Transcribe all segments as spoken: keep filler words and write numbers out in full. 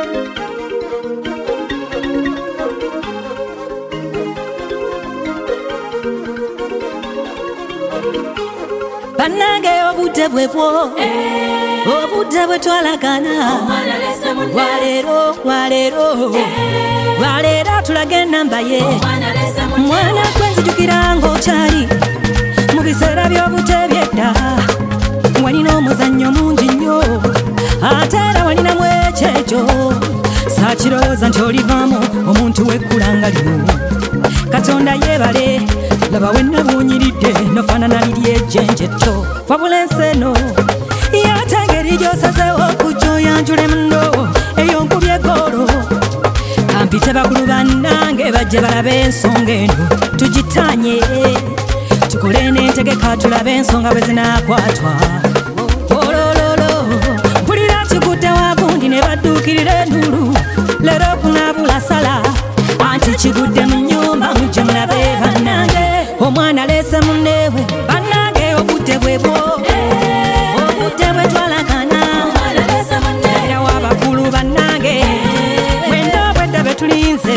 Banange obudde bwebwo obudde bwe twalagana walero walero walero tulage namba ye mwana kwenzijukira ng'okyali mu biseera by'obute by'edda walina omuzannyo mungi nnyo ate era walinamu ekyejo saakirowooza nti olivaamu omuntu w'ekkulanga lino Katonda yeebale laba wenna buunyiridde nofaanana liri ejjenjetto wabula ensi eno y'ate engeri gy'osazeewo okujja oyanjule muno eyo nkubye eggoolo kampite bakulu bannange bajje balabe ensonga eno tugitaanye tukole n'entegeka tulabe ensonga bwe zinaakwatwa olololo mpulira kigudde wagundi ne badduukirira enduulu leero kunaabula sala anti kigudde mu nnyumba mujje mulabe bannange omwana aleese munneewe bannange obudde bwebwo obudde bwe twalagana era w'abakulu bannange mwenda obwedda be tulinze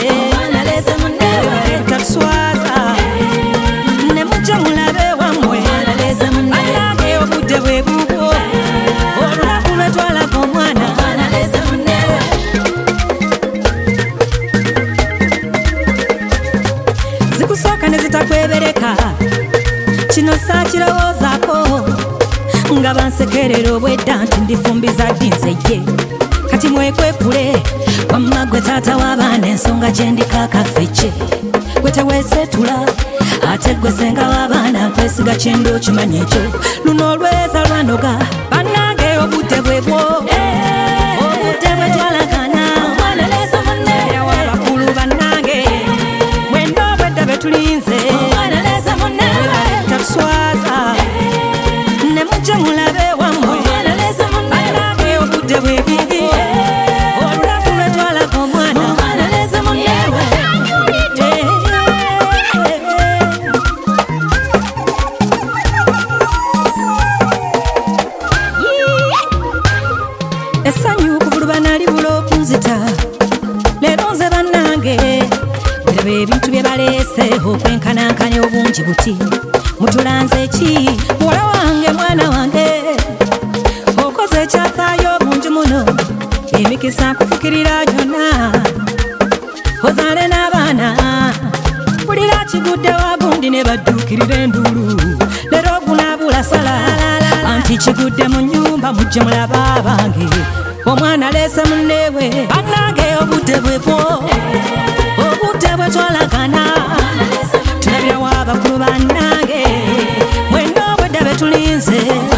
tatuswaza ne mujje mulabe wammwe bannange obudde bwebubwo olunaku lwe twalaga omwana zikusooka ne zitakwebereka kino saakirowoozaako nga bansekerera obwedda nti ndifumbiza ddi nze ye kati mwekwekule wamma gwe taata w'abaana ensonga gye ndikaakaffe gwe teweeseetula ate gwe senga w'abaana nkwesiga kyendo okimanya ekyo luno olweza lwanoga bannange obudde bwebwo obudde bwe twalagana era w'abakulu bannange mwenda obwedda be tulinze tatuswaza ne mujje mulabe wammwe bannange obudde bwebibi olunaku lwe twalaga omwana essanyu kuvulubana libula okunzita leero nze bannange biraba ebintu bye baleese okwenkanankanya obungi buti mutulanze ki muwala wange mwana wange okoze ekyafaayo obungi muno emikisa nkufukirira gyonna ozaale n'abaana mpulira kigudde wagundi ne badduukirira enduulu leero ogunaabula sala anti kigudde mu nnyumba mujje mulaba abange omwana aleese munneewe bannange obudde bwebwo obudde bwe twalagana tulabira w'abakulu bannange mwenda obwedda be tulinze